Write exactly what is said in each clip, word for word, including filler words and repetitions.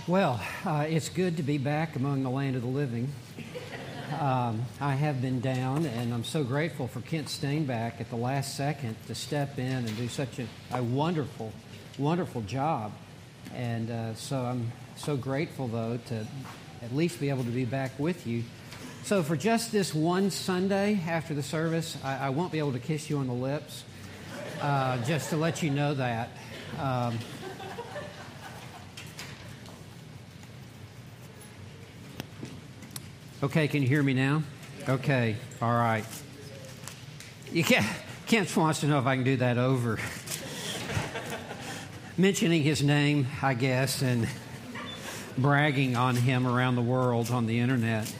Well, uh, it's good to be back among the land of the living. Um, I have been down, and I'm so grateful for Kent Stainback at the last second to step in and do such a, a wonderful, wonderful job. And uh, so I'm so grateful, though, to at least be able to be back with you. So for just this one Sunday after the service, I, I won't be able to kiss you on the lips, uh, just to let you know that. Um, Okay, can you hear me now? Okay, all right. You can't, Kent wants to know if I can do that over. Mentioning his name, I guess, and bragging on him around the world on the internet.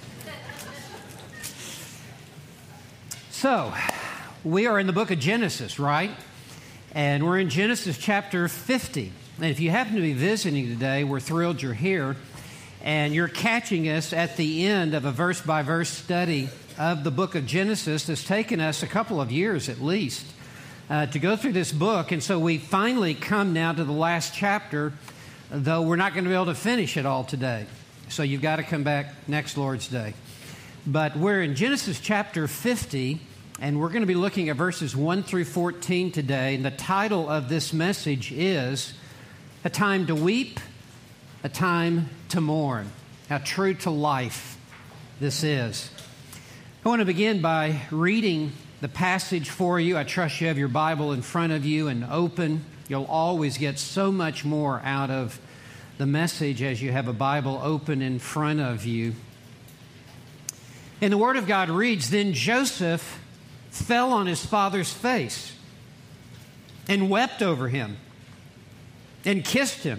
So, we are in the book of Genesis, right? And we're in Genesis chapter fifty. And if you happen to be visiting today, we're thrilled you're here. And you're catching us at the end of a verse-by-verse study of the book of Genesis that's taken us a couple of years at least uh, to go through this book. And so we finally come now to the last chapter, though we're not going to be able to finish it all today. So you've got to come back next Lord's Day. But we're in Genesis chapter fifty, and we're going to be looking at verses one through fourteen today. And the title of this message is A Time to Weep, A Time to Mourn. How true to life this is. I want to begin by reading the passage for you. I trust you have your Bible in front of you and open. You'll always get so much more out of the message as you have a Bible open in front of you. And the Word of God reads, Then Joseph fell on his father's face and wept over him and kissed him.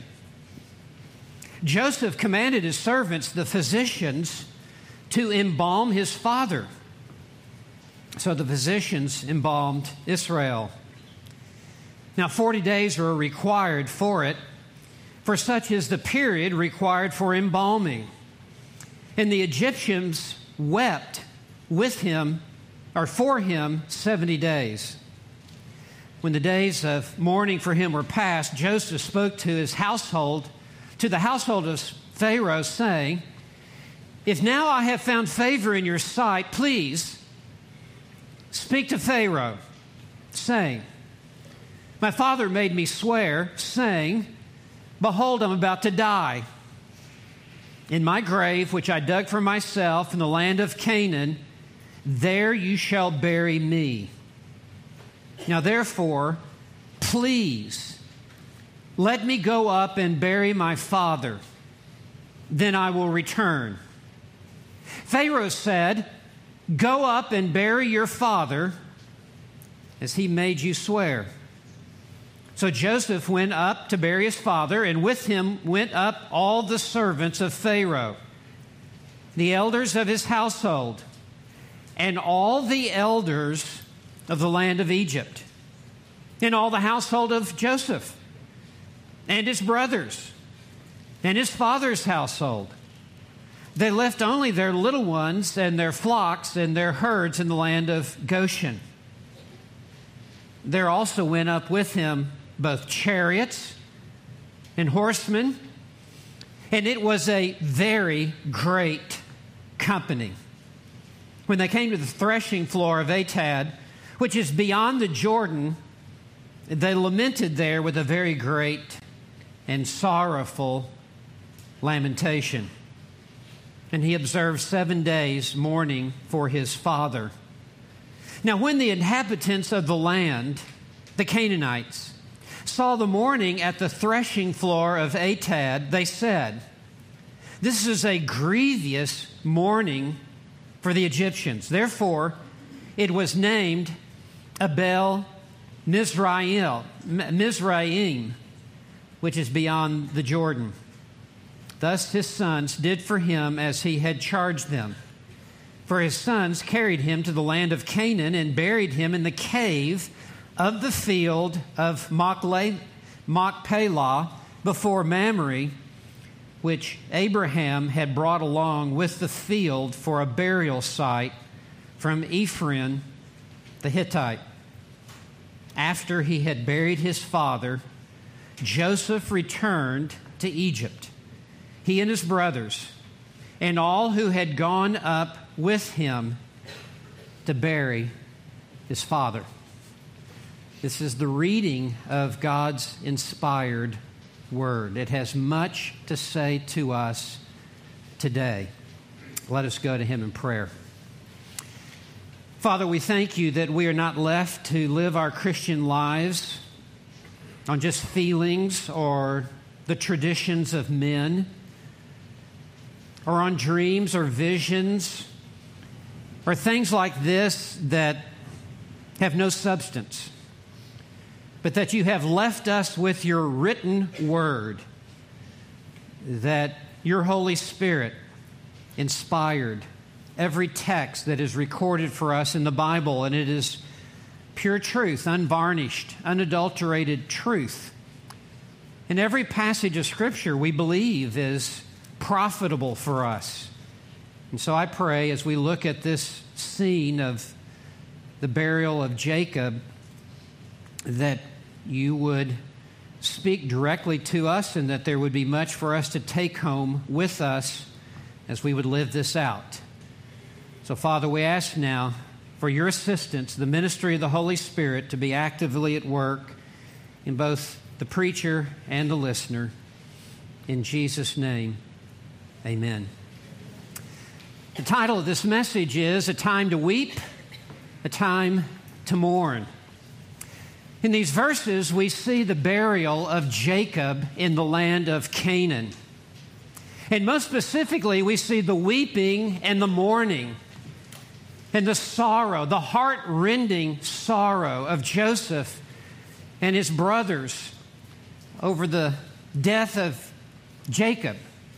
Joseph commanded his servants, the physicians, to embalm his father. So the physicians embalmed Israel. Now, forty days were required for it, for such is the period required for embalming. And the Egyptians wept with him, or for him, seventy days. When the days of mourning for him were past, Joseph spoke to his household, to the household of Pharaoh, saying, If now I have found favor in your sight, please speak to Pharaoh, saying, My father made me swear, saying, Behold, I'm about to die. In my grave, which I dug for myself in the land of Canaan, there you shall bury me. Now therefore, please, let me go up and bury my father, then I will return. Pharaoh said, Go up and bury your father, as he made you swear. So Joseph went up to bury his father, and with him went up all the servants of Pharaoh, the elders of his household, and all the elders of the land of Egypt, and all the household of Joseph, and his brothers, and his father's household. They left only their little ones and their flocks and their herds in the land of Goshen. There also went up with him both chariots and horsemen, and it was a very great company. When they came to the threshing floor of Atad, which is beyond the Jordan, they lamented there with a very great and sorrowful lamentation. And he observed seven days mourning for his father. Now, when the inhabitants of the land, the Canaanites, saw the mourning at the threshing floor of Atad, they said, This is a grievous mourning for the Egyptians. Therefore, it was named Abel Mizraim, Mizraim, which is beyond the Jordan. Thus his sons did for him as he had charged them. For his sons carried him to the land of Canaan and buried him in the cave of the field of Machpelah before Mamre, which Abraham had brought along with the field for a burial site from Ephron the Hittite. After he had buried his father, Joseph returned to Egypt, he and his brothers, and all who had gone up with him to bury his father. This is the reading of God's inspired word. It has much to say to us today. Let us go to him in prayer. Father, we thank you that we are not left to live our Christian lives on just feelings or the traditions of men, or on dreams or visions, or things like this that have no substance, but that you have left us with your written word, that your Holy Spirit inspired every text that is recorded for us in the Bible, and it is pure truth, unvarnished, unadulterated truth. And every passage of Scripture we believe is profitable for us. And so I pray as we look at this scene of the burial of Jacob, that you would speak directly to us and that there would be much for us to take home with us as we would live this out. So, Father, we ask now for your assistance, the ministry of the Holy Spirit, to be actively at work in both the preacher and the listener. In Jesus' name, amen. The title of this message is A Time to Weep, A Time to Mourn. In these verses, we see the burial of Jacob in the land of Canaan. And most specifically, we see the weeping and the mourning and the sorrow, the heart-rending sorrow of Joseph and his brothers over the death of Jacob.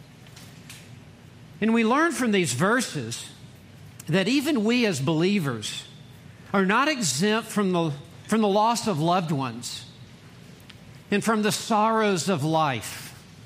And we learn from these verses that even we as believers are not exempt from the, from the loss of loved ones and from the sorrows of life.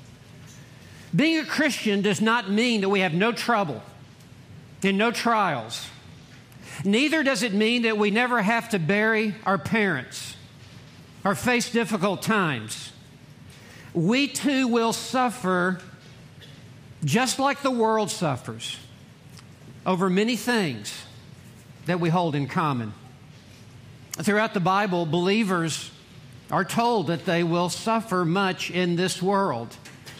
Being a Christian does not mean that we have no trouble and no trials. Neither does it mean that we never have to bury our parents or face difficult times. We too will suffer just like the world suffers over many things that we hold in common. Throughout the Bible, believers are told that they will suffer much in this world.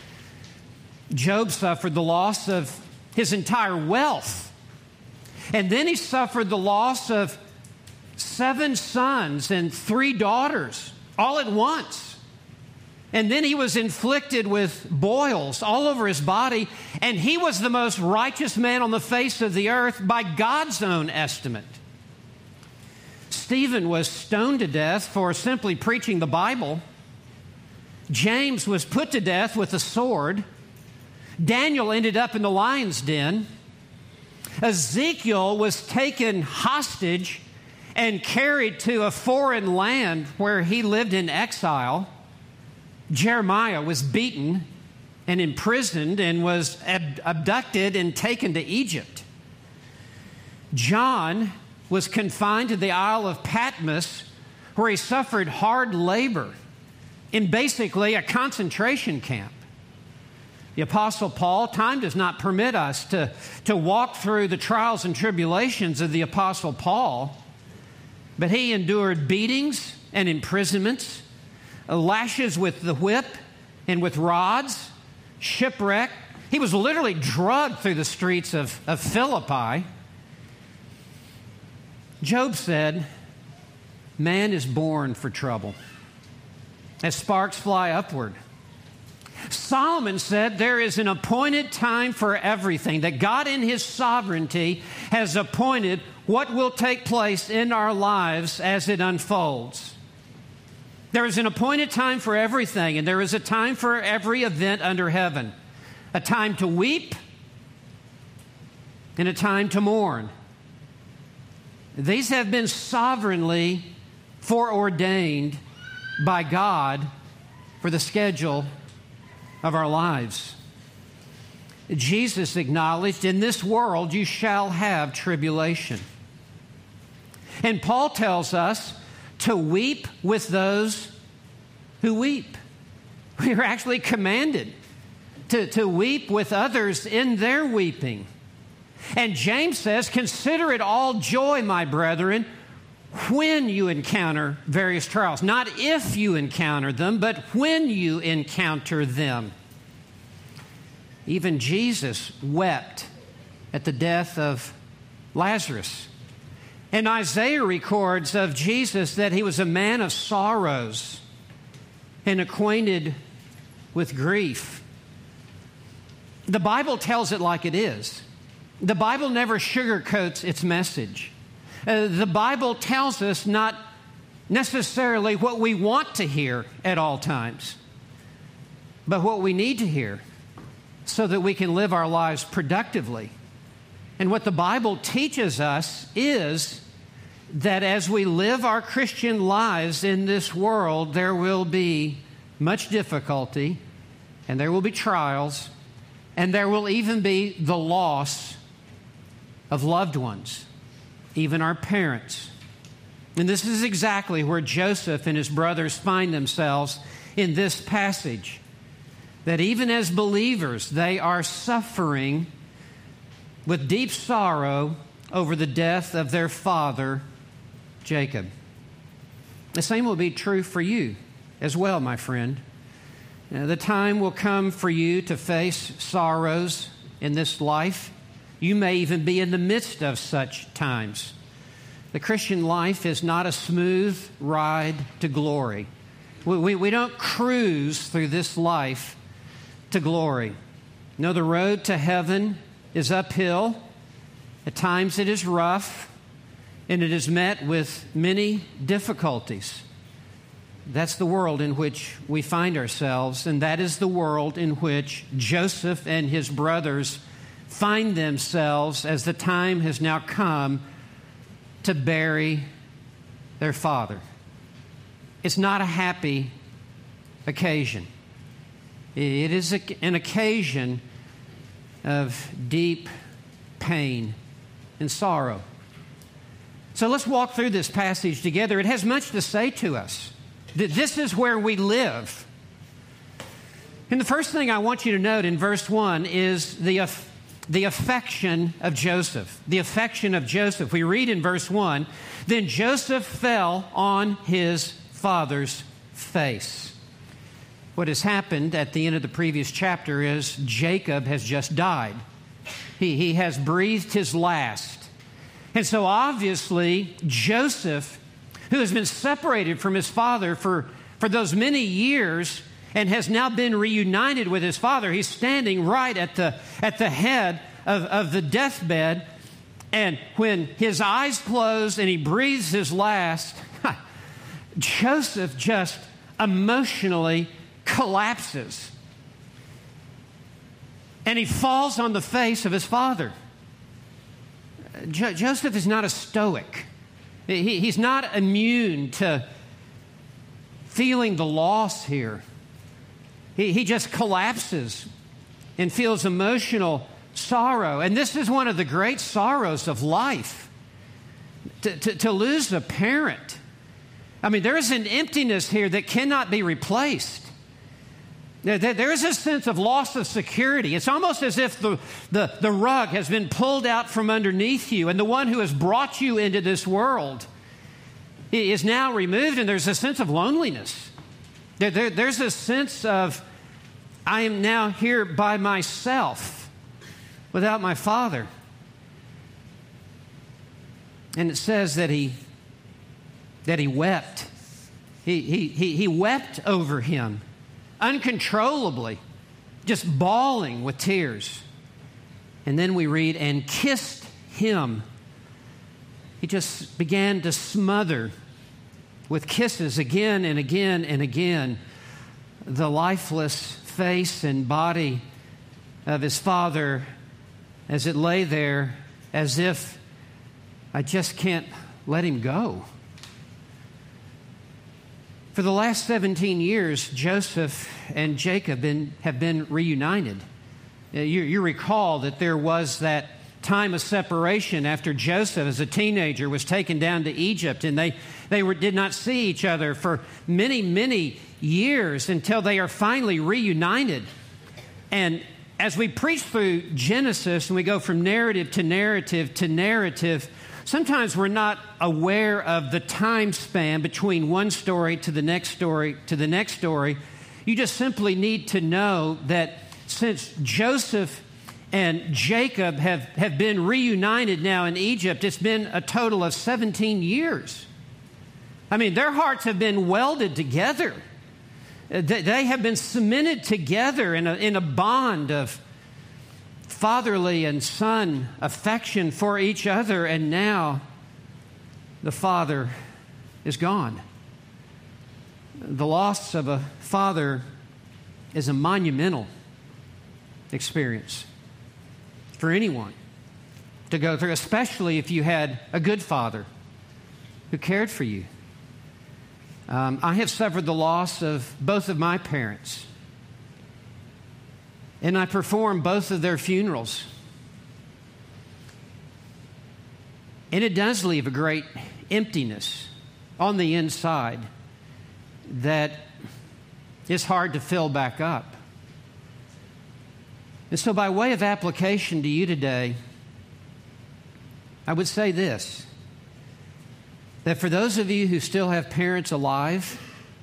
Job suffered the loss of his entire wealth, and then he suffered the loss of seven sons and three daughters all at once. And then he was inflicted with boils all over his body, and he was the most righteous man on the face of the earth by God's own estimate. Stephen was stoned to death for simply preaching the Bible. James was put to death with a sword. Daniel ended up in the lion's den. Ezekiel was taken hostage and carried to a foreign land where he lived in exile. Jeremiah was beaten and imprisoned and was ab- abducted and taken to Egypt. John was confined to the Isle of Patmos, where he suffered hard labor in basically a concentration camp. The Apostle Paul, time does not permit us to, to walk through the trials and tribulations of the Apostle Paul, but he endured beatings and imprisonments, lashes with the whip and with rods, shipwreck. He was literally dragged through the streets of, of Philippi. Job said, man is born for trouble, as sparks fly upward. Solomon said there is an appointed time for everything, that God in his sovereignty has appointed what will take place in our lives as it unfolds. There is an appointed time for everything, and there is a time for every event under heaven. A time to weep and a time to mourn. These have been sovereignly foreordained by God for the schedule of our lives. Jesus acknowledged, in this world you shall have tribulation. And Paul tells us to weep with those who weep. We are actually commanded to, to weep with others in their weeping. And James says, consider it all joy, my brethren, when you encounter various trials. Not if you encounter them, but when you encounter them. Even Jesus wept at the death of Lazarus. And Isaiah records of Jesus that he was a man of sorrows and acquainted with grief. The Bible tells it like it is. The Bible never sugarcoats its message. Uh, the Bible tells us not necessarily what we want to hear at all times, but what we need to hear so that we can live our lives productively. And what the Bible teaches us is that as we live our Christian lives in this world, there will be much difficulty, and there will be trials, and there will even be the loss of loved ones, even our parents. And this is exactly where Joseph and his brothers find themselves in this passage. That even as believers, they are suffering with deep sorrow over the death of their father, Jacob. The same will be true for you as well, my friend. Now, the time will come for you to face sorrows in this life. You may even be in the midst of such times. The Christian life is not a smooth ride to glory. We, we, we don't cruise through this life to glory. No, the road to heaven is uphill. At times it is rough, and it is met with many difficulties. That's the world in which we find ourselves, and that is the world in which Joseph and his brothers find themselves as the time has now come to bury their father. It's not a happy occasion. It is a, an occasion of deep pain and sorrow. So let's walk through this passage together. It has much to say to us. This is where we live. And the first thing I want you to note in verse one is the The affection of Joseph. The affection of Joseph. We read in verse one, then Joseph fell on his father's face. What has happened at the end of the previous chapter is Jacob has just died. He, he has breathed his last. And so obviously Joseph, who has been separated from his father for, for those many years, and has now been reunited with his father. He's standing right at the, at the head of, of the deathbed. And when his eyes close and he breathes his last, Joseph just emotionally collapses. And he falls on the face of his father. Jo- Joseph is not a stoic. He, he's not immune to feeling the loss here. He, he just collapses and feels emotional sorrow. And this is one of the great sorrows of life, to, to, to lose a parent. I mean, there is an emptiness here that cannot be replaced. There, there is a sense of loss of security. It's almost as if the, the, the rug has been pulled out from underneath you, and the one who has brought you into this world is now removed, and there's a sense of loneliness. There, there, there's a sense of, I am now here by myself without my father. And it says that he that he wept. He, he, he, he wept over him uncontrollably, just bawling with tears. And then we read, and kissed him. He just began to smother with kisses again and again and again the lifeless face and body of his father as it lay there, as if I just can't let him go. For the last seventeen years, Joseph and Jacob been, have been reunited. You, you recall that there was that time of separation after Joseph, as a teenager, was taken down to Egypt, and they, they were, did not see each other for many, many years until they are finally reunited. And as we preach through Genesis and we go from narrative to narrative to narrative, sometimes we're not aware of the time span between one story to the next story to the next story. You just simply need to know that since Joseph and Jacob have, have been reunited now in Egypt, it's been a total of seventeen years. I mean, their hearts have been welded together. They have been cemented together in a, in a bond of fatherly and son affection for each other, and now the father is gone. The loss of a father is a monumental experience for anyone to go through, especially if you had a good father who cared for you. Um, I have suffered the loss of both of my parents, and I performed both of their funerals. And it does leave a great emptiness on the inside that is hard to fill back up. And so by way of application to you today, I would say this, that for those of you who still have parents alive,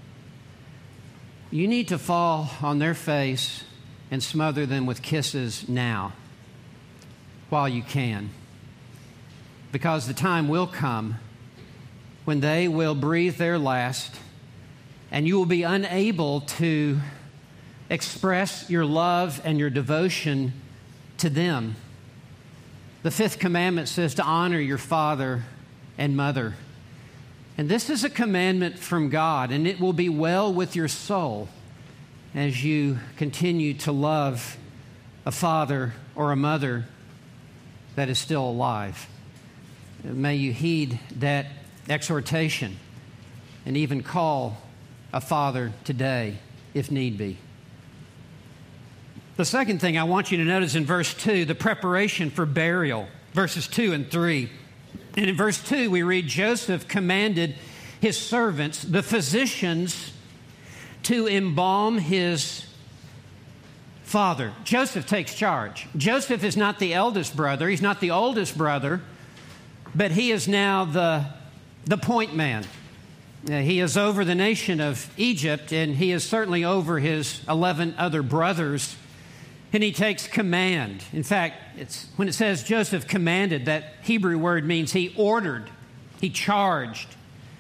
you need to fall on their face and smother them with kisses now while you can. Because the time will come when they will breathe their last and you will be unable to express your love and your devotion to them. The fifth commandment says to honor your father and mother. And this is a commandment from God, and it will be well with your soul as you continue to love a father or a mother that is still alive. May you heed that exhortation and even call a father today if need be. The second thing I want you to notice in verse two, the preparation for burial, verses two and three. And in verse two, we read, Joseph commanded his servants, the physicians, to embalm his father. Joseph takes charge. Joseph is not the eldest brother. He's not the oldest brother, but he is now the, the point man. Uh, he is over the nation of Egypt, and he is certainly over his eleven other brothers. And he takes command. In fact, it's, when it says Joseph commanded, that Hebrew word means he ordered, he charged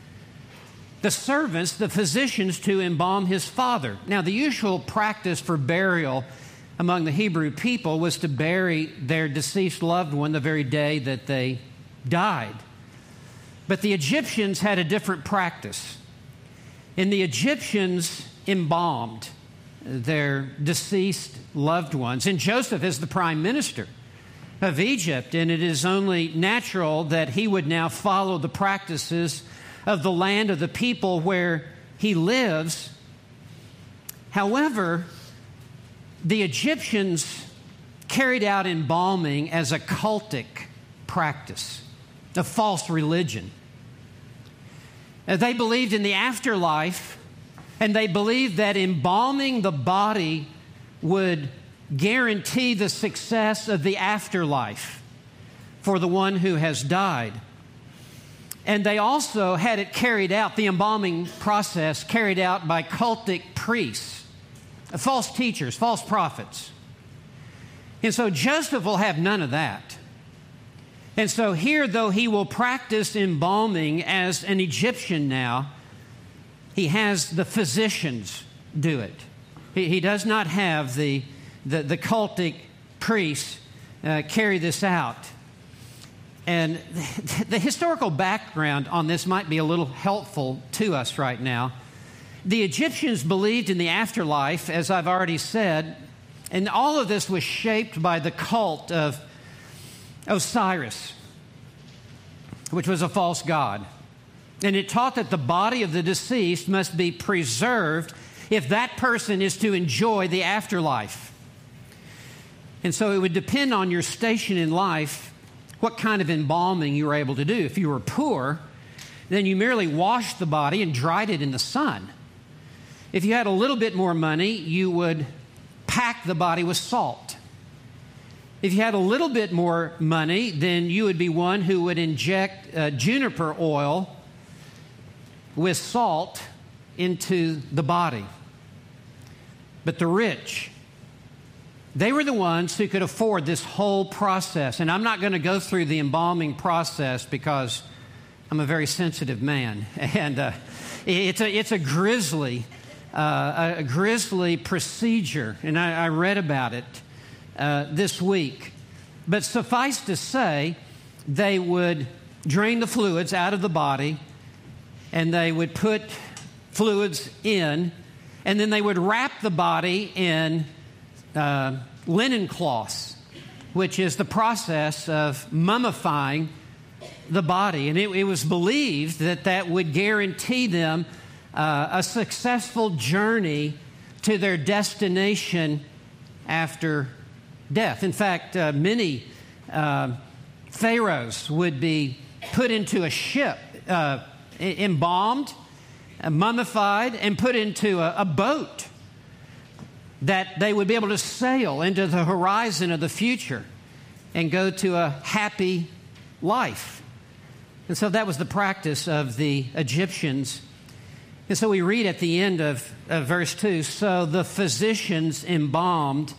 the servants, the physicians, to embalm his father. Now, the usual practice for burial among the Hebrew people was to bury their deceased loved one the very day that they died. But the Egyptians had a different practice. And the Egyptians embalmed their deceased loved ones. And Joseph is the prime minister of Egypt, and it is only natural that he would now follow the practices of the land of the people where he lives. However, the Egyptians carried out embalming as a cultic practice, a false religion. They believed in the afterlife, and they believed that embalming the body would guarantee the success of the afterlife for the one who has died. And they also had it carried out, the embalming process carried out by cultic priests, false teachers, false prophets. And so Joseph will have none of that. And so here, though he will practice embalming as an Egyptian now, he has the physicians do it. He, he does not have the, the, the cultic priests uh, carry this out. And the, the historical background on this might be a little helpful to us right now. The Egyptians believed in the afterlife, as I've already said, and all of this was shaped by the cult of Osiris, which was a false god. And it taught that the body of the deceased must be preserved if that person is to enjoy the afterlife. And so it would depend on your station in life what kind of embalming you were able to do. If you were poor, then you merely washed the body and dried it in the sun. If you had a little bit more money, you would pack the body with salt. If you had a little bit more money, then you would be one who would inject uh, juniper oil with salt into the body. But the rich, they were the ones who could afford this whole process. And I'm not going to go through the embalming process because I'm a very sensitive man. And uh, it's a it's a grisly, uh, a grisly procedure. And I, I read about it uh, this week. But suffice to say, they would drain the fluids out of the body, and they would put fluids in, and then they would wrap the body in uh, linen cloths, which is the process of mummifying the body. And it, it was believed that that would guarantee them uh, a successful journey to their destination after death. In fact, uh, many uh, pharaohs would be put into a ship, uh, embalmed, uh, mummified, and put into a, a boat that they would be able to sail into the horizon of the future and go to a happy life. And so that was the practice of the Egyptians. And so we read at the end of, of verse two, so the physicians embalmed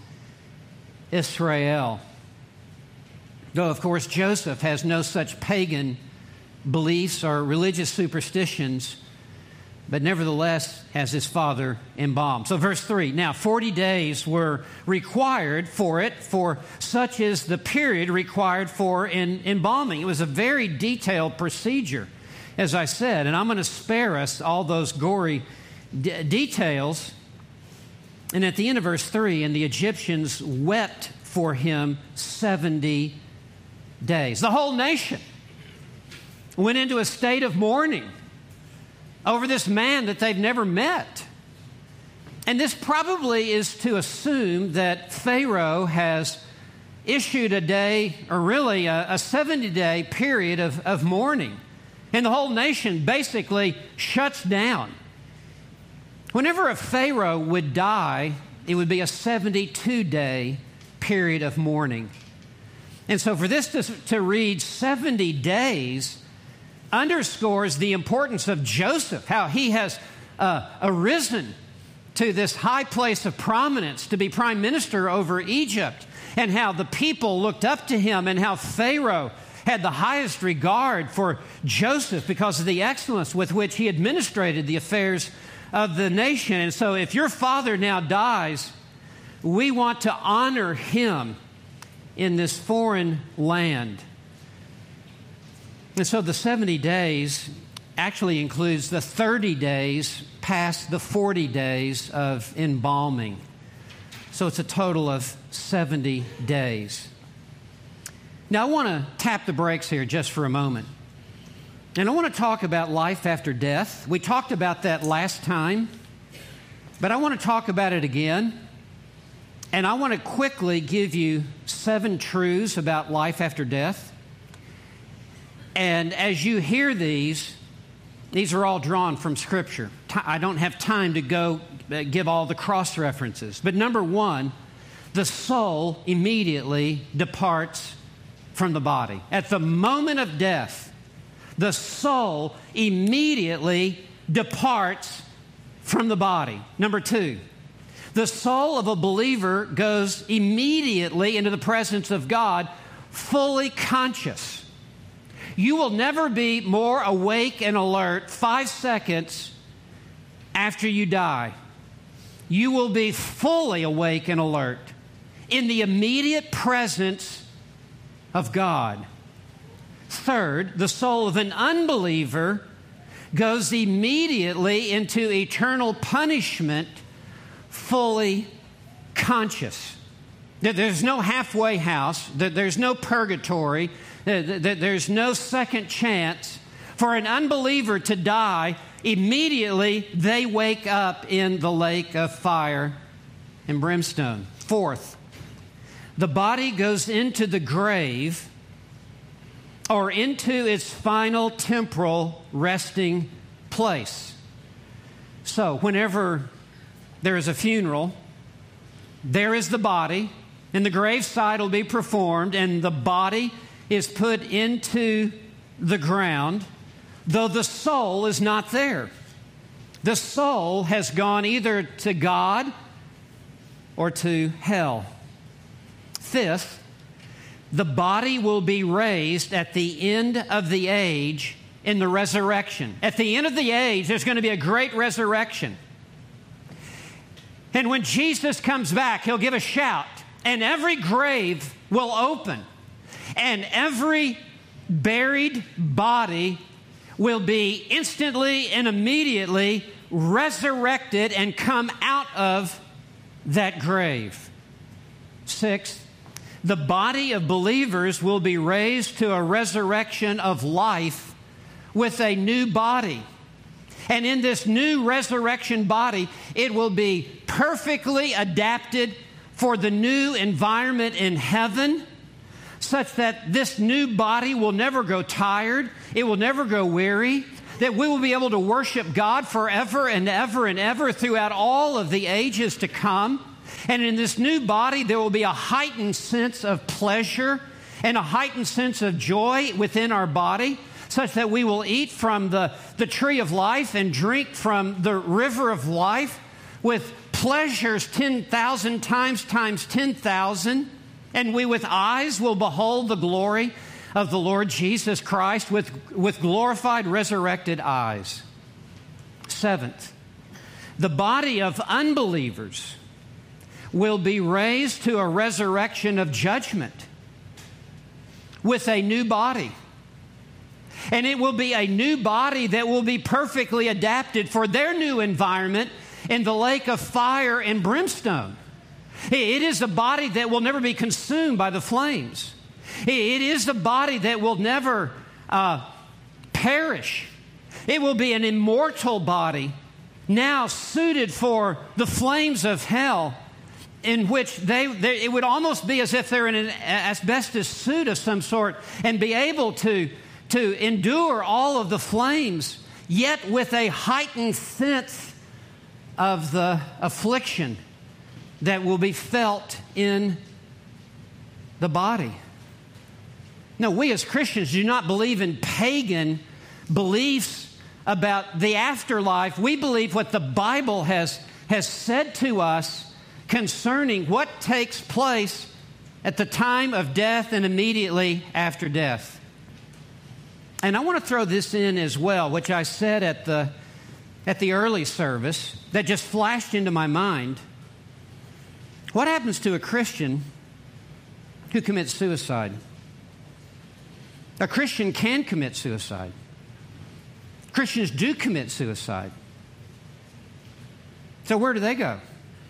Israel. Though, of course, Joseph has no such pagan beliefs or religious superstitions, but nevertheless has his father embalmed. So verse three, now forty days were required for it, for such is the period required for in, embalming. It was a very detailed procedure, as I said, and I'm going to spare us all those gory d- details. And at the end of verse three, and the Egyptians wept for him seventy days. The whole nation went into a state of mourning over this man that they've never met. And this probably is to assume that Pharaoh has issued a day, or really a, a seventy-day period of, of mourning. And the whole nation basically shuts down. Whenever a Pharaoh would die, it would be a seventy-two day period of mourning. And so for this to, to read seventy days underscores the importance of Joseph, how he has uh, arisen to this high place of prominence to be prime minister over Egypt, and how the people looked up to him, and how Pharaoh had the highest regard for Joseph because of the excellence with which he administrated the affairs of the nation. And so if your father now dies, we want to honor him in this foreign land. And so the seventy days actually includes the thirty days past the forty days of embalming. So it's a total of seventy days. Now I want to tap the brakes here just for a moment. And I want to talk about life after death. We talked about that last time, but I want to talk about it again. And I want to quickly give you seven truths about life after death. And as you hear these, these are all drawn from Scripture. I don't have time to go give all the cross-references. But number one, the soul immediately departs from the body. At the moment of death, the soul immediately departs from the body. Number two, the soul of a believer goes immediately into the presence of God, fully conscious. You will never be more awake and alert five seconds after you die. You will be fully awake and alert in the immediate presence of God. Third, the soul of an unbeliever goes immediately into eternal punishment, fully conscious. There's no halfway house. There's no purgatory. There's no second chance. For an unbeliever to die, immediately they wake up in the lake of fire and brimstone. Fourth, the body goes into the grave or into its final temporal resting place. So whenever there is a funeral, there is the body, and the graveside will be performed, and the body is put into the ground, though the soul is not there. The soul has gone either to God or to hell. Fifth, the body will be raised at the end of the age in the resurrection. At the end of the age, there's going to be a great resurrection. And when Jesus comes back, He'll give a shout, and every grave will open, and every buried body will be instantly and immediately resurrected and come out of that grave. Sixth, the body of believers will be raised to a resurrection of life with a new body. And in this new resurrection body, it will be perfectly adapted for the new environment in heaven, such that this new body will never grow tired, it will never grow weary, that we will be able to worship God forever and ever and ever throughout all of the ages to come. And in this new body, there will be a heightened sense of pleasure and a heightened sense of joy within our body, such that we will eat from the, the tree of life and drink from the river of life with pleasures ten thousand times times ten thousand. And we with eyes will behold the glory of the Lord Jesus Christ with, with glorified, resurrected eyes. Seventh, the body of unbelievers will be raised to a resurrection of judgment with a new body. And it will be a new body that will be perfectly adapted for their new environment in the lake of fire and brimstone. It is a body that will never be consumed by the flames. It is a body that will never uh, perish. It will be an immortal body, now suited for the flames of hell, in which they, they it would almost be as if they're in an asbestos suit of some sort and be able to, to endure all of the flames, yet with a heightened sense of the affliction that will be felt in the body. No, we as Christians do not believe in pagan beliefs about the afterlife. We believe what the Bible has, has said to us concerning what takes place at the time of death and immediately after death. And I want to throw this in as well, which I said at the, at the early service that just flashed into my mind. What happens to a Christian who commits suicide? A Christian can commit suicide. Christians do commit suicide. So where do they go?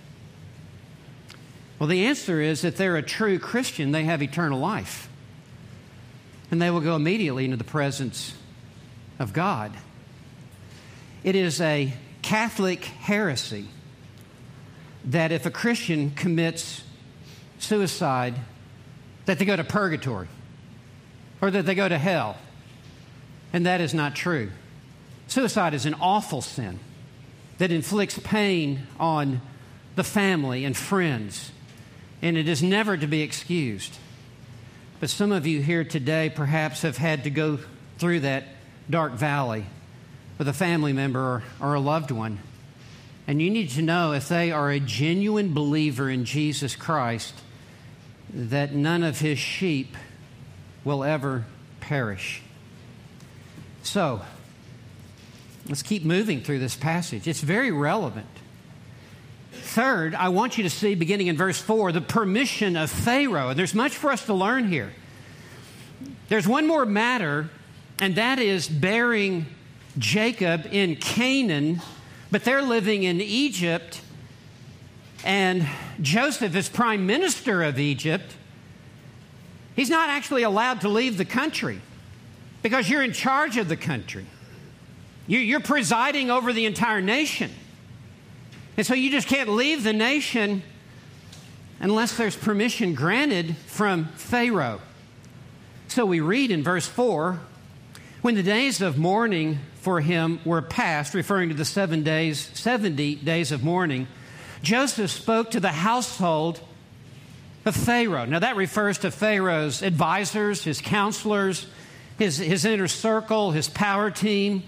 Well, the answer is that they're a true Christian, they have eternal life. And they will go immediately into the presence of God. It is a Catholic heresy that if a Christian commits suicide, that they go to purgatory or that they go to hell. And that is not true. Suicide is an awful sin that inflicts pain on the family and friends, and it is never to be excused. But some of you here today perhaps have had to go through that dark valley with a family member or, or a loved one. And you need to know, if they are a genuine believer in Jesus Christ, that none of His sheep will ever perish. So, let's keep moving through this passage. It's very relevant. Third, I want you to see, beginning in verse four, the permission of Pharaoh. There's much for us to learn here. There's one more matter, and that is bearing Jacob in Canaan, but they're living in Egypt, and Joseph is prime minister of Egypt. He's not actually allowed to leave the country because you're in charge of the country. You're presiding over the entire nation. And so you just can't leave the nation unless there's permission granted from Pharaoh. So we read in verse four, when the days of mourning for him were past, referring to the seven days, seventy days of mourning, Joseph spoke to the household of Pharaoh. Now that refers to Pharaoh's advisors, his counselors, his, his inner circle, his power team.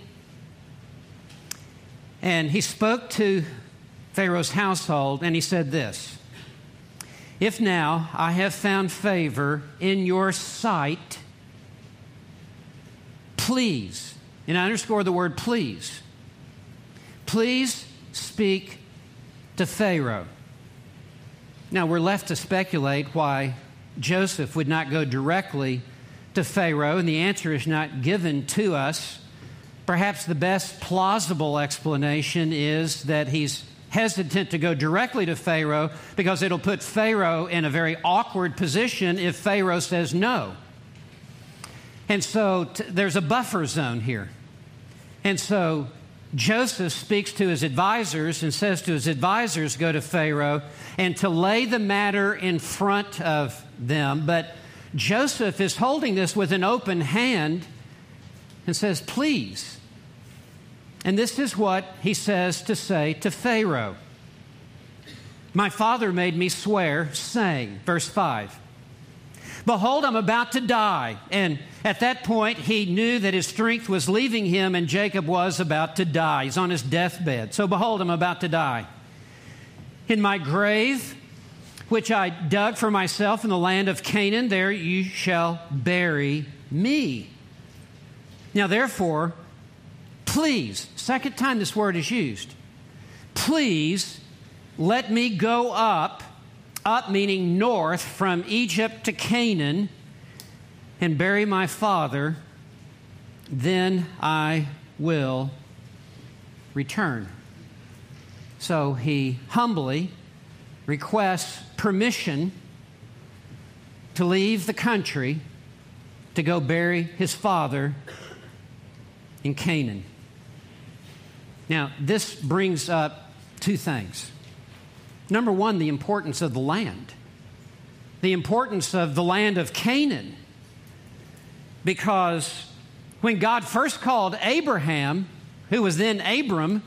And he spoke to Pharaoh's household, and he said this: "If now I have found favor in your sight, please," and I underscore the word please, "please speak to Pharaoh." Now we're left to speculate why Joseph would not go directly to Pharaoh, and the answer is not given to us. Perhaps the best plausible explanation is that he's hesitant to go directly to Pharaoh because it'll put Pharaoh in a very awkward position if Pharaoh says no. And so t- there's a buffer zone here. And so Joseph speaks to his advisors and says to his advisors, go to Pharaoh, and to lay the matter in front of them. But Joseph is holding this with an open hand and says, please. And this is what he says to say to Pharaoh. "My father made me swear, saying," verse five, "Behold, I'm about to die." And at that point, he knew that his strength was leaving him and Jacob was about to die. He's on his deathbed. "So behold, I'm about to die. In my grave, which I dug for myself in the land of Canaan, there you shall bury me. Now therefore, please," second time this word is used, "please let me go up," up meaning north, "from Egypt to Canaan, and bury my father, then I will return." So he humbly requests permission to leave the country to go bury his father in Canaan. Now, this brings up two things. Number one, the importance of the land. The importance of the land of Canaan. Because when God first called Abraham, who was then Abram,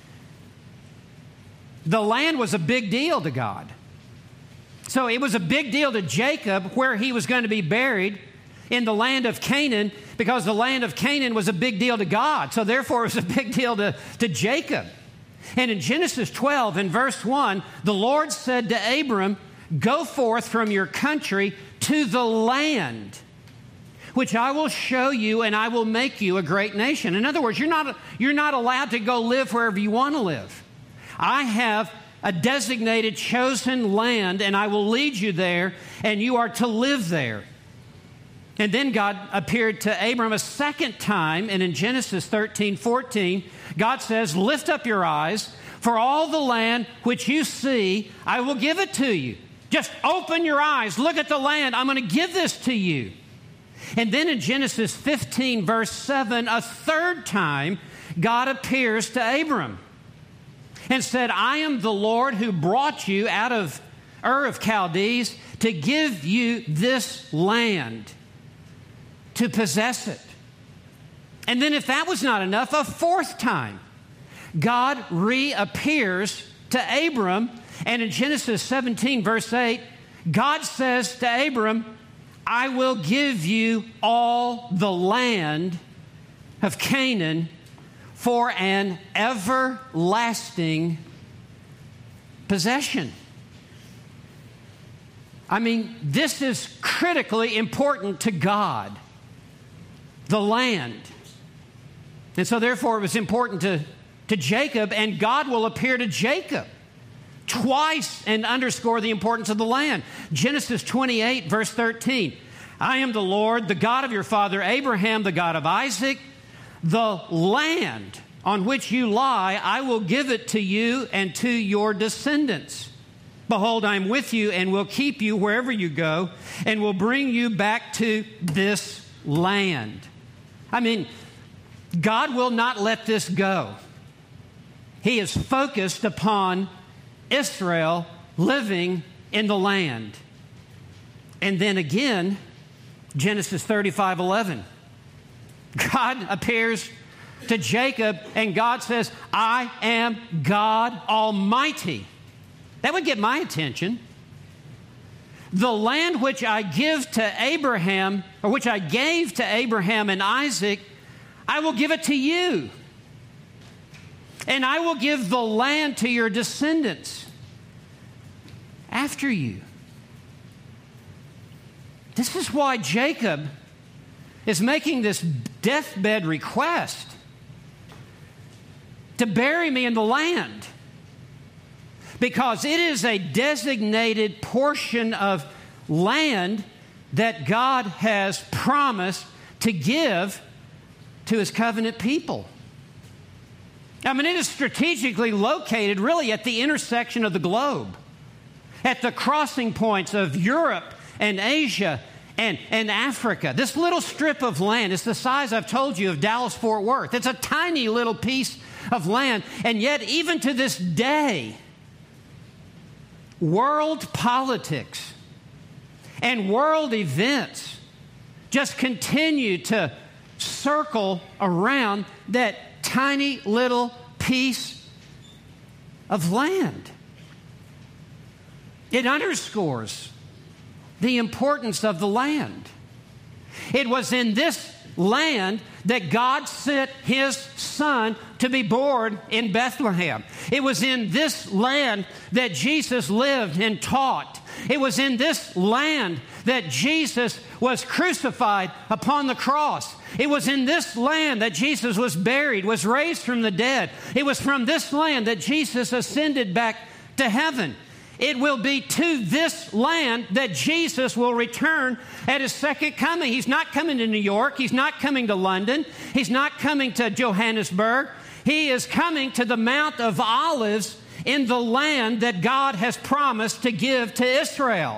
the land was a big deal to God. So it was a big deal to Jacob where he was going to be buried in the land of Canaan, because the land of Canaan was a big deal to God. So therefore it was a big deal to, to Jacob. And in Genesis twelve, in verse one, the Lord said to Abram, "Go forth from your country to the land which I will show you, and I will make you a great nation." In other words, you're not, you're not allowed to go live wherever you want to live. I have a designated, chosen land, and I will lead you there, and you are to live there. And then God appeared to Abram a second time, and in Genesis thirteen fourteen, God says, "Lift up your eyes, for all the land which you see, I will give it to you." Just open your eyes, look at the land, I'm going to give this to you. And then in Genesis fifteen, verse seven, a third time, God appears to Abram and said, "I am the Lord who brought you out of Ur of Chaldees to give you this land, to possess it." And then if that was not enough, a fourth time, God reappears to Abram, and in Genesis seventeen, verse eight, God says to Abram, "I will give you all the land of Canaan for an everlasting possession." I mean, this is critically important to God, the land. And so therefore it was important to, to Jacob, and God will appear to Jacob twice and underscore the importance of the land. Genesis twenty-eight, verse thirteen, "I am the Lord, the God of your father Abraham, the God of Isaac. The land on which you lie, I will give it to you and to your descendants. Behold, I am with you and will keep you wherever you go, and will bring you back to this land." I mean, God will not let this go. He is focused upon Israel living in the land. And then again, Genesis thirty-five eleven. God appears to Jacob, and God says, "I am God Almighty. That would get my attention. The land which I give to Abraham, or which I gave to Abraham and Isaac, I will give it to you. And I will give the land to your descendants after you. This is why Jacob is making this deathbed request to bury me in the land, because it is a designated portion of land that God has promised to give to His covenant people. I mean, it is strategically located really at the intersection of the globe, at the crossing points of Europe and Asia and, and Africa. This little strip of land is the size, I've told you, of Dallas-Fort Worth. It's a tiny little piece of land. And yet, even to this day, world politics and world events just continue to circle around that tiny little piece of land. It underscores the importance of the land. It was in this land that God sent His Son to be born in Bethlehem. It was in this land that Jesus lived and taught. It was in this land that Jesus was crucified upon the cross. It was in this land that Jesus was buried, was raised from the dead. It was from this land that Jesus ascended back to heaven. It will be to this land that Jesus will return at His second coming. He's not coming to New York. He's not coming to London. He's not coming to Johannesburg. He is coming to the Mount of Olives in the land that God has promised to give to Israel.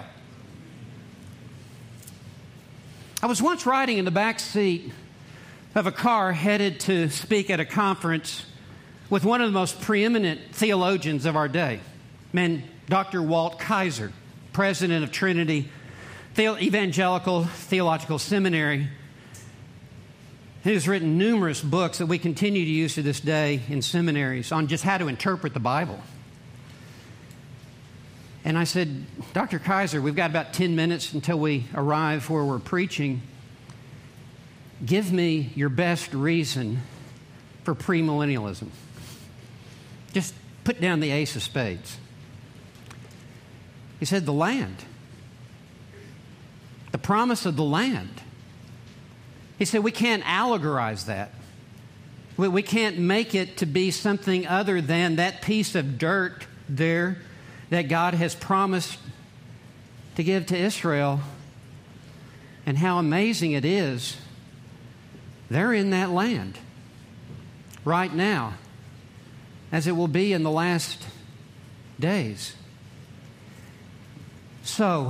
I was once riding in the back seat of a car headed to speak at a conference with one of the most preeminent theologians of our day, man, Doctor Walt Kaiser, president of Trinity Evangelical Theological Seminary. He has written numerous books that we continue to use to this day in seminaries on just how to interpret the Bible. And I said, Doctor Kaiser, we've got about ten minutes until we arrive where we're preaching. Give me your best reason for premillennialism. Just put down the ace of spades. He said, the land. The promise of the land. He said, we can't allegorize that. We, we can't make it to be something other than that piece of dirt there that God has promised to give to Israel. And how amazing it is, they're in that land right now, as it will be in the last days. So,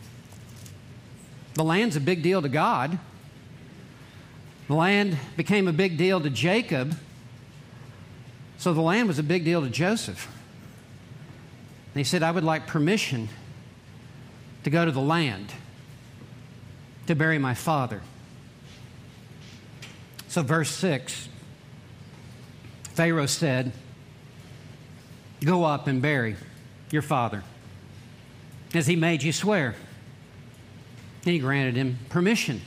the land's a big deal to God. The land became a big deal to Jacob. So the land was a big deal to Joseph. And he said, I would like permission to go to the land to bury my father. So verse six, Pharaoh said, go up and bury your father, as he made you swear. And he granted him permission.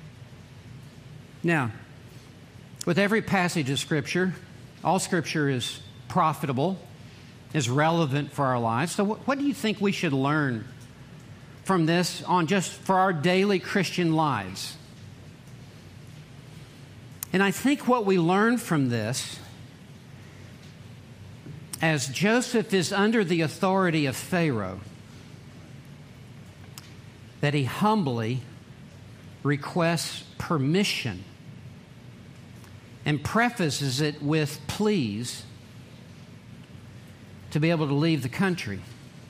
Now, with every passage of Scripture, all Scripture is profitable, is relevant for our lives. So what, what do you think we should learn from this on just for our daily Christian lives? And I think what we learn from this, as Joseph is under the authority of Pharaoh, that he humbly requests permission and prefaces it with please to be able to leave the country.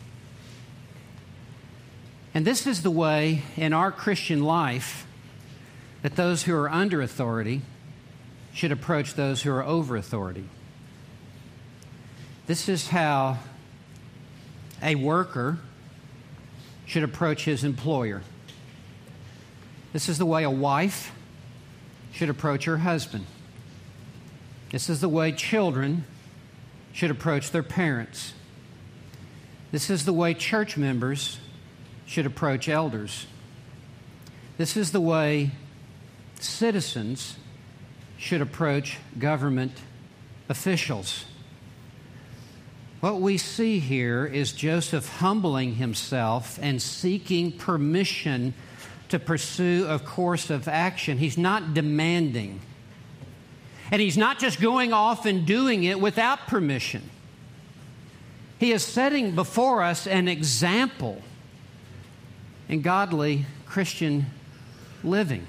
And this is the way in our Christian life that those who are under authority should approach those who are over authority. This is how a worker should approach his employer. This is the way a wife should approach her husband. This is the way children should approach their parents. This is the way church members should approach elders. This is the way citizens should approach government officials. What we see here is Joseph humbling himself and seeking permission to pursue a course of action. He's not demanding. And he's not just going off and doing it without permission. He is setting before us an example in godly Christian living.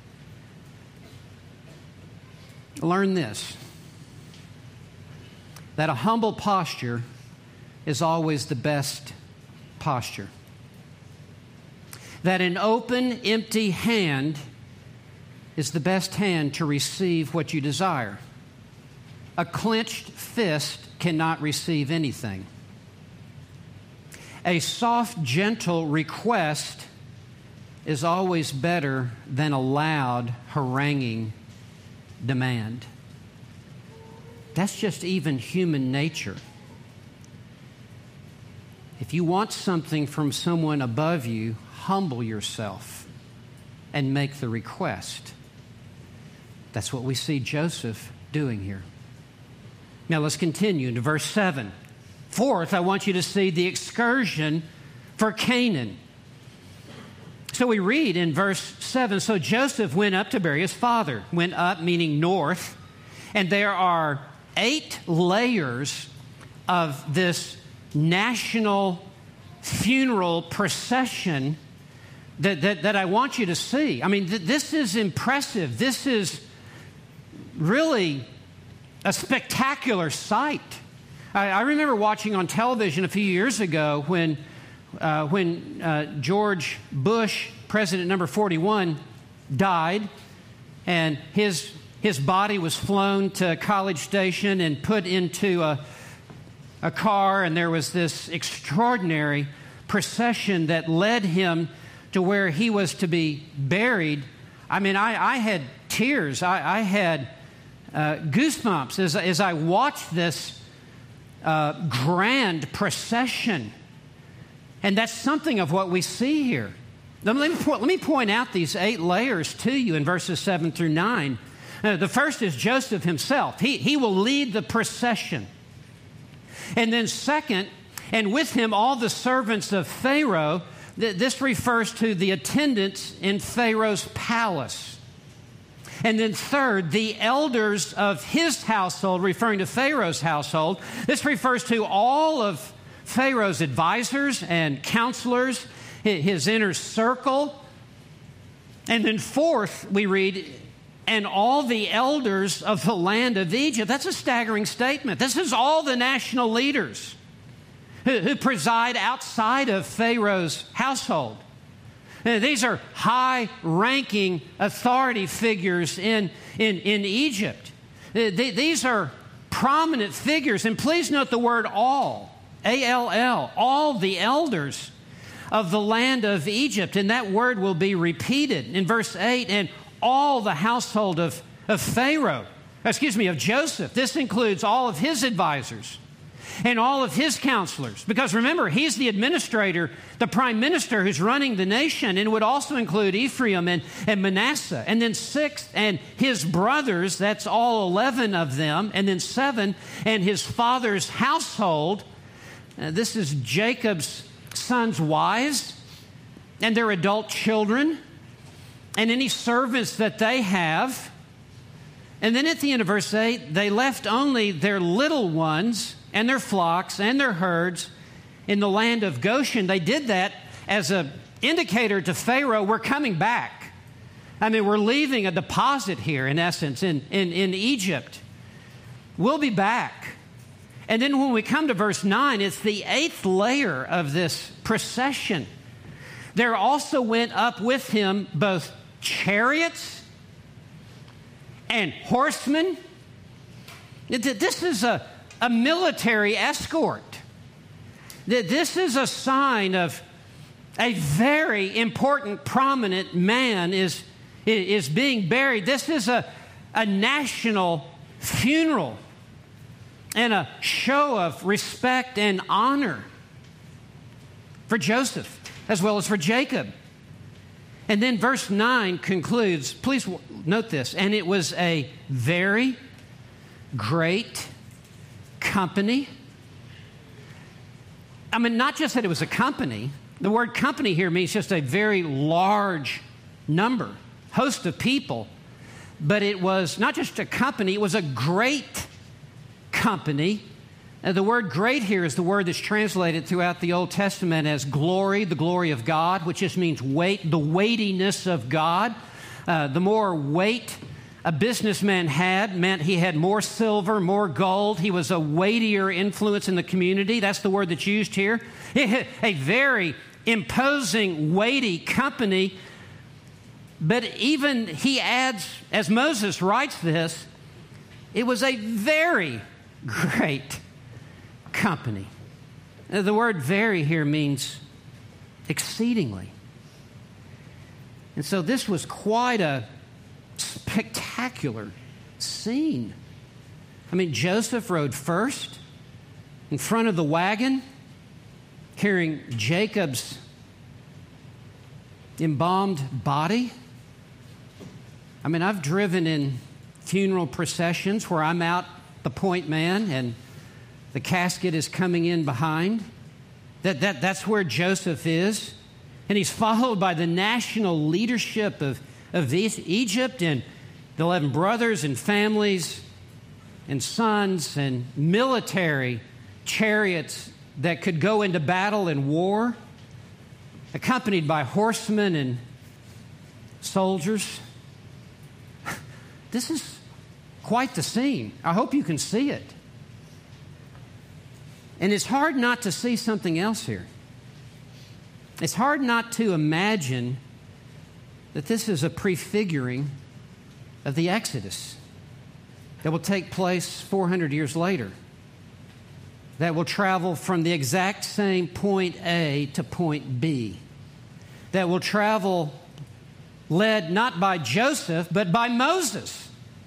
Learn this, that a humble posture is always the best posture. That an open, empty hand is the best hand to receive what you desire. A clenched fist cannot receive anything. A soft, gentle request is always better than a loud, haranguing demand. That's just even human nature. If you want something from someone above you, humble yourself and make the request. That's what we see Joseph doing here. Now let's continue into verse seven. Fourth, I want you to see the excursion for Canaan. So we read in verse seven, so Joseph went up to bury his father. Went up meaning north. And there are eight layers of this national funeral procession that, that, that I want you to see. I mean, th- this is impressive. This is really a spectacular sight. I, I remember watching on television a few years ago when, uh, when uh, George Bush, President number forty-one, died, and his, his body was flown to College Station and put into a, a car, and there was this extraordinary procession that led him to where he was to be buried. I mean, I, I had tears. I, I had uh, goosebumps as, as I watched this uh, grand procession. And that's something of what we see here. Let me, point, let me point out these eight layers to you in verses seven through nine. Uh, the first is Joseph himself. He, he will lead the procession. And then second, and with him all the servants of Pharaoh. Th- this refers to the attendants in Pharaoh's palace. And then third, the elders of his household, referring to Pharaoh's household. This refers to all of Pharaoh's advisors and counselors, his inner circle. And then fourth, we read, and all the elders of the land of Egypt. That's a staggering statement. This is all the national leaders who, who preside outside of Pharaoh's household. These are high-ranking authority figures in, in, in Egypt. These are prominent figures. And please note the word all, A L L, all the elders of the land of Egypt. And that word will be repeated in verse eight. And all the household of, of Pharaoh, excuse me, of Joseph. This includes all of his advisors and all of his counselors. Because remember, he's the administrator, the prime minister who's running the nation. And it would also include Ephraim and, and Manasseh. And then sixth, and his brothers, that's all eleven of them. And then seven, and his father's household. Uh, this is Jacob's sons' wives and their adult children, and any servants that they have. And then at the end of verse eight, they left only their little ones and their flocks and their herds in the land of Goshen. They did that as an indicator to Pharaoh, we're coming back. I mean, we're leaving a deposit here, in essence, in, in, in Egypt. We'll be back. And then when we come to verse nine, it's the eighth layer of this procession. There also went up with him both chariots and horsemen. This is a, a military escort. This is a sign of a very important, prominent man is, is being buried. This is a, a national funeral and a show of respect and honor. for Joseph as well as for Jacob. And then verse nine concludes, please note this, and it was a very great company. I mean, not just that it was a company. The word company here means just a very large number, host of people. But it was not just a company, it was a great company. Uh, the word great here is the word that's translated throughout the Old Testament as glory, the glory of God, which just means weight, the weightiness of God. Uh, the more weight a businessman had meant he had more silver, more gold. He was a weightier influence in the community. That's the word that's used here. A very imposing, weighty company. But even he adds, as Moses writes this, it was a very great company. The word very here means exceedingly. And so this was quite a spectacular scene. I mean, Joseph rode first in front of the wagon, carrying Jacob's embalmed body. I mean, I've driven in funeral processions where I'm out the point man and the casket is coming in behind. That, that, that's where Joseph is. And he's followed by the national leadership of, of Egypt and the eleven brothers and families and sons and military chariots that could go into battle and war, accompanied by horsemen and soldiers. This is quite the scene. I hope you can see it. And it's hard not to see something else here. It's hard not to imagine that this is a prefiguring of the Exodus that will take place four hundred years later, that will travel from the exact same point A to point B, that will travel led not by Joseph, but by Moses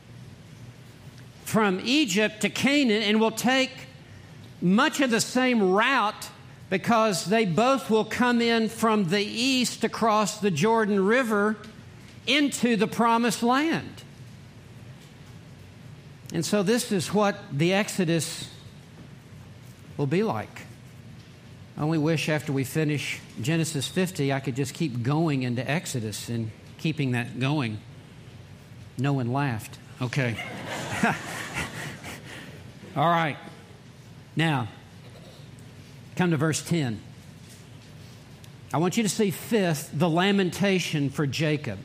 from Egypt to Canaan, and will take much of the same route because they both will come in from the east across the Jordan River into the Promised Land. And so this is what the Exodus will be like. I only wish after we finish Genesis fifty, I could just keep going into Exodus and keeping that going. No one laughed. Okay. All right. Now, come to verse ten. I want you to see fifth, the lamentation for Jacob.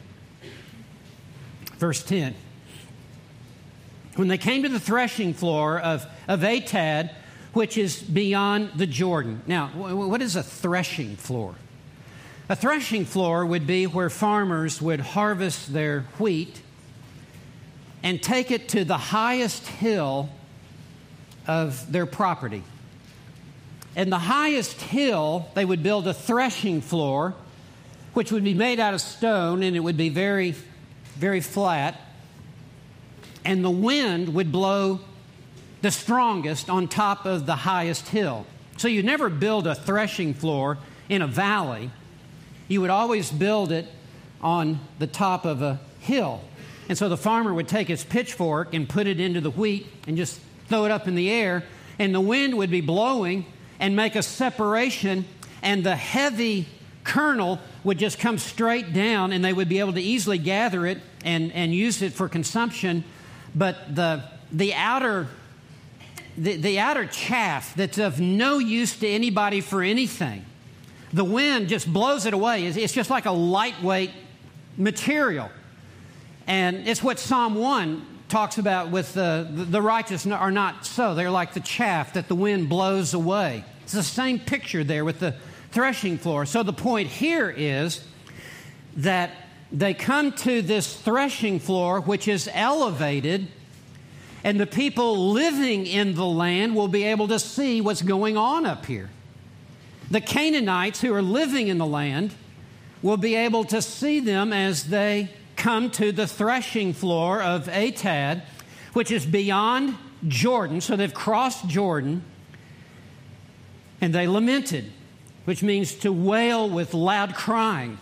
Verse ten. When they came to the threshing floor of, of Atad, which is beyond the Jordan. Now, what is a threshing floor? A threshing floor would be where farmers would harvest their wheat and take it to the highest hill of their property. And the highest hill, they would build a threshing floor, which would be made out of stone, and it would be very, very flat. And the wind would blow the strongest on top of the highest hill. So you never build a threshing floor in a valley. You would always build it on the top of a hill. And so the farmer would take his pitchfork and put it into the wheat and just throw it up in the air, and the wind would be blowing and make a separation, and the heavy kernel would just come straight down, and they would be able to easily gather it and, and use it for consumption. But the the outer the, the outer chaff that's of no use to anybody for anything, the wind just blows it away. It's, it's just like a lightweight material. And it's what Psalm one talks about with the, the, the righteous are not so. They're like the chaff that the wind blows away. It's the same picture there with the threshing floor. So the point here is that they come to this threshing floor, which is elevated, and the people living in the land will be able to see what's going on up here. The Canaanites who are living in the land will be able to see them as they come to the threshing floor of Atad, which is beyond Jordan. So they've crossed Jordan, and they lamented. which means to wail with loud crying.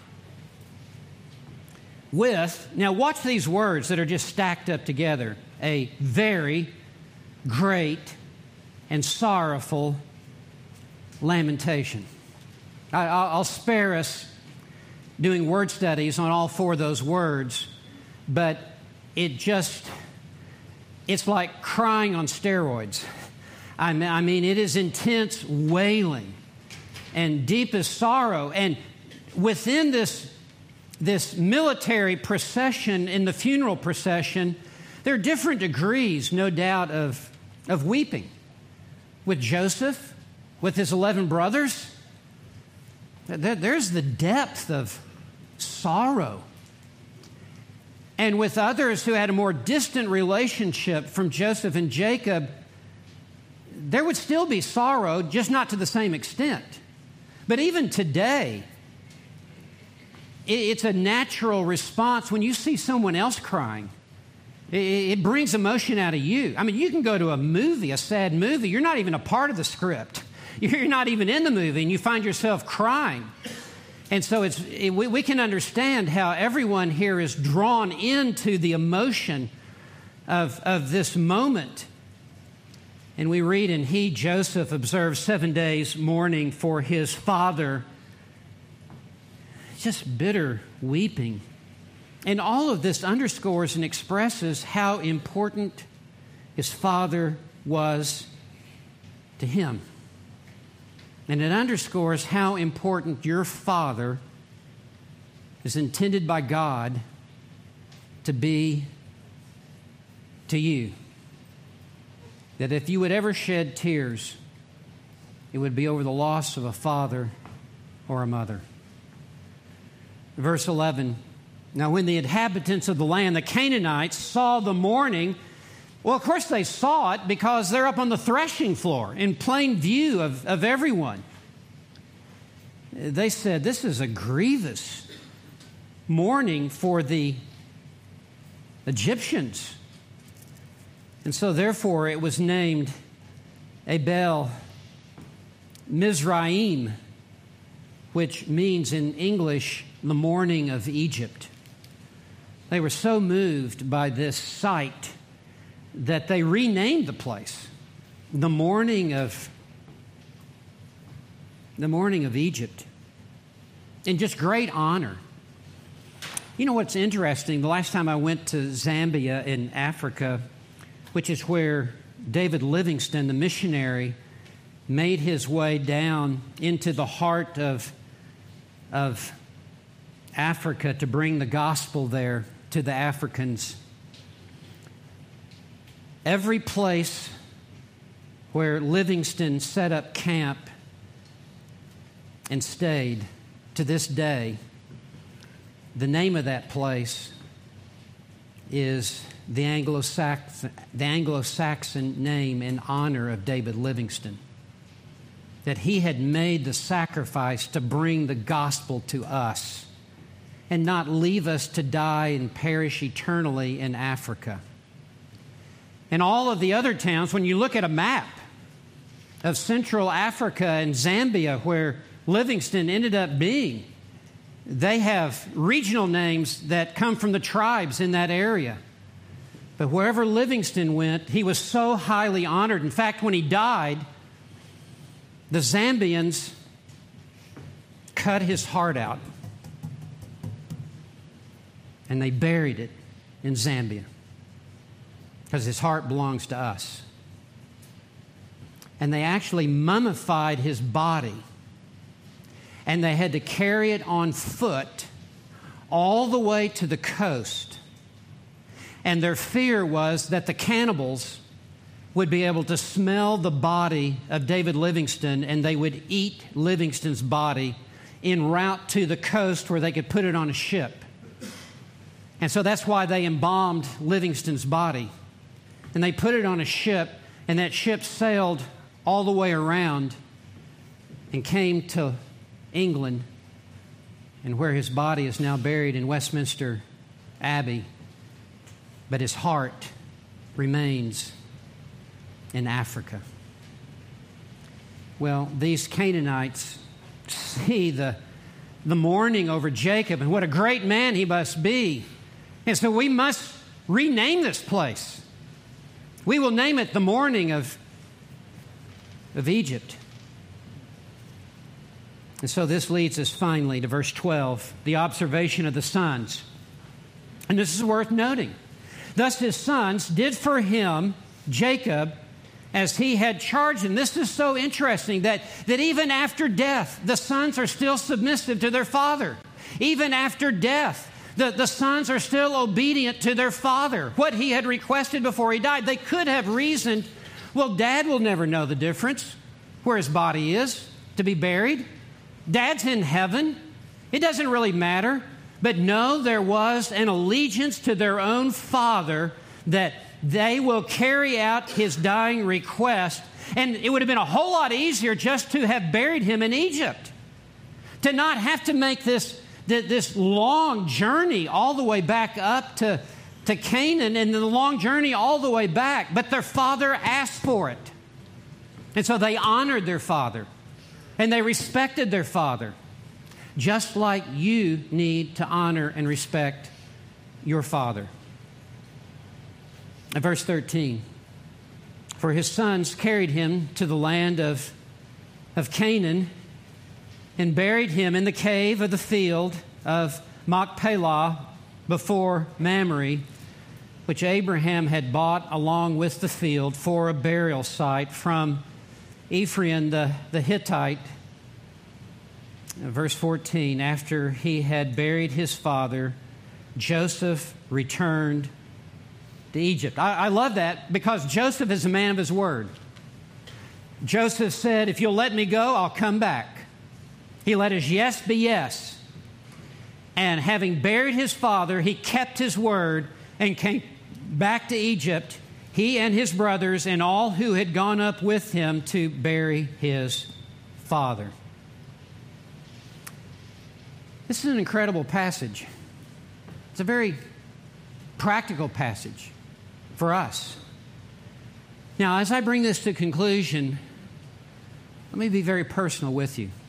With, now watch these words that are just stacked up together, a very great and sorrowful lamentation. I, I'll spare us doing word studies on all four of those words, but it just, it's like crying on steroids. I mean, I mean, it is intense wailing and deepest sorrow. And within this, this military procession, in the funeral procession, there are different degrees, no doubt, of, of weeping. With Joseph, with his eleven brothers, there, there's the depth of sorrow. And with others who had a more distant relationship from Joseph and Jacob, there would still be sorrow, just not to the same extent. But even today, it's a natural response when you see someone else crying. It brings emotion out of you. I mean, you can go to a movie, a sad movie. You're not even a part of the script. You're not even in the movie, and you find yourself crying. And so it's, it, we, we can understand how everyone here is drawn into the emotion of, of this moment. And we read, and he, Joseph, observed seven days mourning for his father. Just bitter weeping. And all of this underscores and expresses how important his father was to him. And it underscores how important your father is intended by God to be to you. That if you would ever shed tears, it would be over the loss of a father or a mother. Verse eleven, now when the inhabitants of the land, the Canaanites, saw the mourning, well, of course they saw it because they're up on the threshing floor in plain view of, of everyone. They said, this is a grievous mourning for the Egyptians. And so therefore it was named Abel Mizraim, which means in English, the mourning of Egypt. They were so moved by this sight that they renamed the place the mourning of the mourning of Egypt, in just great honor. You know what's interesting? The last time I went to Zambia in Africa, which is where David Livingstone, the missionary, made his way down into the heart of, of Africa to bring the gospel there to the Africans. Every place where Livingstone set up camp and stayed, to this day, the name of that place is the Anglo-Saxon, the Anglo-Saxon name in honor of David Livingstone. That he had made the sacrifice to bring the gospel to us and not leave us to die and perish eternally in Africa. And all of the other towns, when you look at a map of Central Africa and Zambia, where Livingstone ended up being, they have regional names that come from the tribes in that area. But wherever Livingstone went, he was so highly honored. In fact, when he died, the Zambians cut his heart out and they buried it in Zambia because his heart belongs to us. And they actually mummified his body, and they had to carry it on foot all the way to the coast. And their fear was that the cannibals would be able to smell the body of David Livingstone, and they would eat Livingstone's body en route to the coast where they could put it on a ship. And so that's why they embalmed Livingstone's body. And they put it on a ship, and that ship sailed all the way around and came to England, and where his body is now buried in Westminster Abbey. But his heart remains in Africa. Well, these Canaanites see the, the mourning over Jacob and what a great man he must be. And so we must rename this place. We will name it the mourning of, of Egypt. And so this leads us finally to verse twelve, the observation of the sons. And this is worth noting. Thus his sons did for him, Jacob, as he had charged him. This is so interesting that, that even after death, the sons are still submissive to their father. Even after death, the, the sons are still obedient to their father. What he had requested before he died, they could have reasoned, well, Dad will never know the difference where his body is to be buried. Dad's in heaven. It doesn't really matter. But no, there was an allegiance to their own father that they will carry out his dying request. And it would have been a whole lot easier just to have buried him in Egypt. To not have to make this, this long journey all the way back up to, to Canaan and the long journey all the way back. But their father asked for it. And so they honored their father. And they respected their father. Just like you need to honor and respect your father. Verse thirteen. For his sons carried him to the land of, of Canaan and buried him in the cave of the field of Machpelah before Mamre, which Abraham had bought along with the field for a burial site from Ephraim the, the Hittite. Verse fourteen, after he had buried his father, Joseph returned to Egypt. I, I love that because Joseph is a man of his word. Joseph said, if you'll let me go, I'll come back. He let his yes be yes. And having buried his father, he kept his word and came back to Egypt, he and his brothers and all who had gone up with him to bury his father. This is an incredible passage. It's a very practical passage for us. Now, as I bring this to conclusion, let me be very personal with you.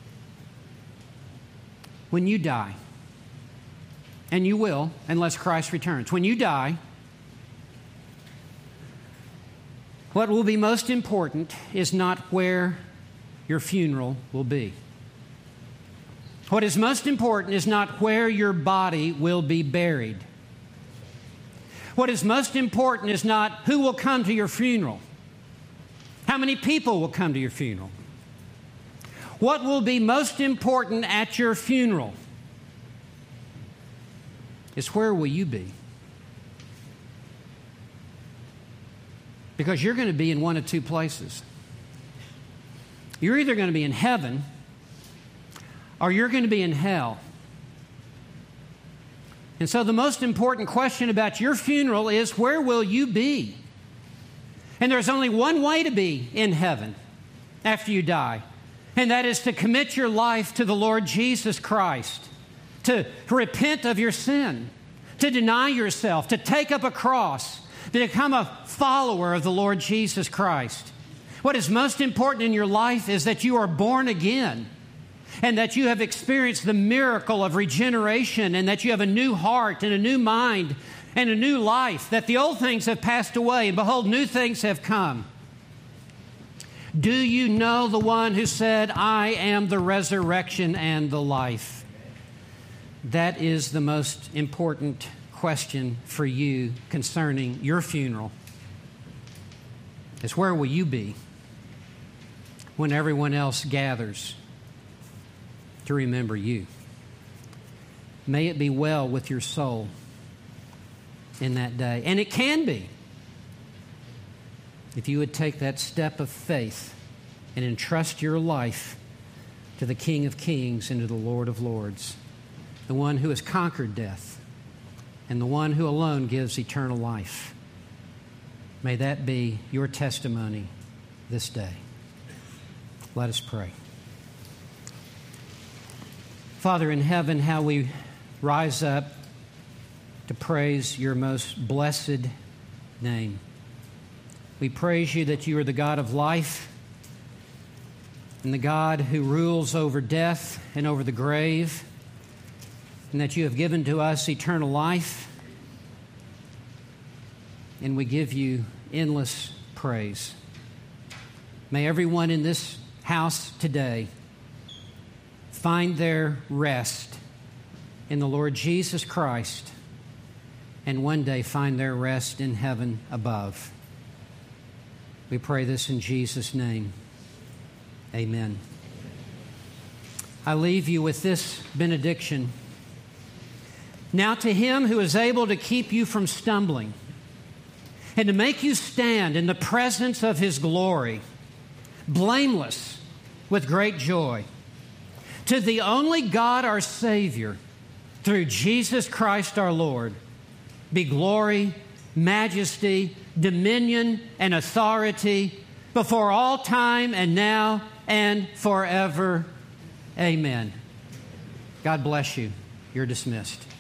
When you die, and you will, unless Christ returns, when you die, what will be most important is not where your funeral will be. What is most important is not where your body will be buried. What is most important is not who will come to your funeral. How many people will come to your funeral? What will be most important at your funeral is where will you be? Because you're going to be in one of two places. You're either going to be in heaven or you're going to be in hell. And so the most important question about your funeral is, where will you be? And there's only one way to be in heaven after you die, and that is to commit your life to the Lord Jesus Christ, to repent of your sin, to deny yourself, to take up a cross, to become a follower of the Lord Jesus Christ. What is most important in your life is that you are born again, and that you have experienced the miracle of regeneration, and that you have a new heart and a new mind and a new life, that the old things have passed away, and behold, new things have come. Do you know the one who said, I am the resurrection and the life? That is the most important question for you concerning your funeral. Is where will you be when everyone else gathers to remember you? May it be well with your soul in that day. And it can be if you would take that step of faith and entrust your life to the King of Kings and to the Lord of Lords, the one who has conquered death and the one who alone gives eternal life. May that be your testimony this day. Let us pray. Father in heaven, how we rise up to praise your most blessed name. We praise you that you are the God of life, and the God who rules over death and over the grave, and that you have given to us eternal life. And we give you endless praise. May everyone in this house today find their rest in the Lord Jesus Christ, and one day find their rest in heaven above. We pray this in Jesus' name. Amen. I leave you with this benediction. Now to him who is able to keep you from stumbling and to make you stand in the presence of his glory, blameless with great joy, to the only God our Savior, through Jesus Christ our Lord, be glory, majesty, dominion, and authority before all time and now and forever. Amen. God bless you. You're dismissed.